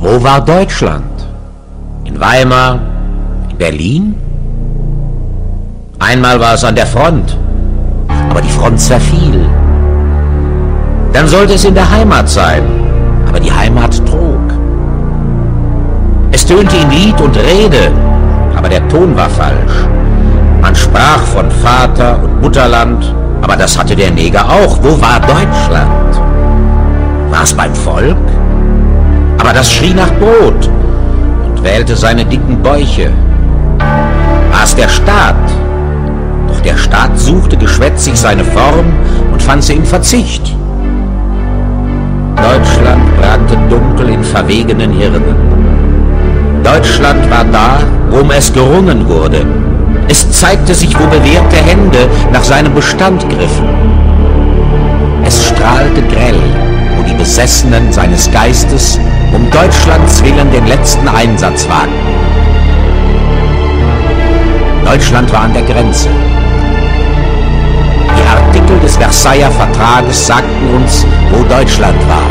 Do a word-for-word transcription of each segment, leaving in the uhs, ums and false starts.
Wo war Deutschland? In Weimar? In Berlin? Einmal war es an der Front, aber die Front zerfiel. Dann sollte es in der Heimat sein, aber die Heimat trug. Es tönte in Lied und Rede, aber der Ton war falsch. Man sprach von Vater- und Mutterland, aber das hatte der Neger auch. Wo war Deutschland? War es beim Volk? Aber das schrie nach Brot und wählte seine dicken Bäuche. War es der Staat? Doch der Staat suchte geschwätzig seine Form und fand sie im Verzicht. Deutschland brannte dunkel in verwegenen Hirnen. Deutschland war da, worum es gerungen wurde. Es zeigte sich, wo bewährte Hände nach seinem Bestand griffen. Es strahlte grell, wo die Besessenen seines Geistes um Deutschlands willen den letzten Einsatz wagten. Deutschland war an der Grenze. Die Artikel des Versailler Vertrages sagten uns, wo Deutschland war.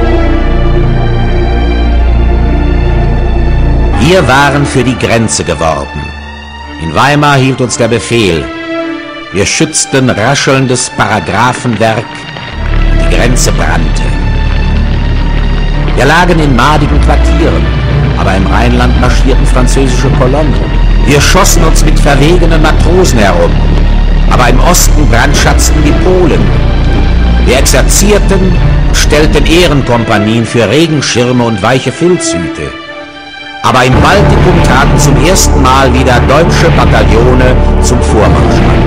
Wir waren für die Grenze geworben. In Weimar hielt uns der Befehl. Wir schützten raschelndes Paragraphenwerk. Die Grenze brannte. Wir lagen in madigen Quartieren, aber im Rheinland marschierten französische Kolonnen. Wir schossen uns mit verwegenen Matrosen herum, aber im Osten brandschatzten die Polen. Wir exerzierten und stellten Ehrenkompanien für Regenschirme und weiche Filzhüte. Aber im Baltikum traten zum ersten Mal wieder deutsche Bataillone zum Vormarsch an.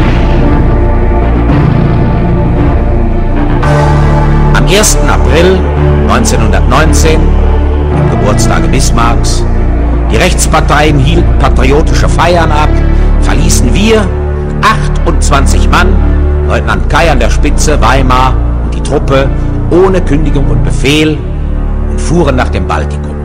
Am ersten April neunzehnhundertneunzehn, am Geburtstage Bismarcks, die Rechtsparteien hielten patriotische Feiern ab, verließen wir, achtundzwanzig Mann, Leutnant Kai an der Spitze, Weimar und die Truppe, ohne Kündigung und Befehl und fuhren nach dem Baltikum.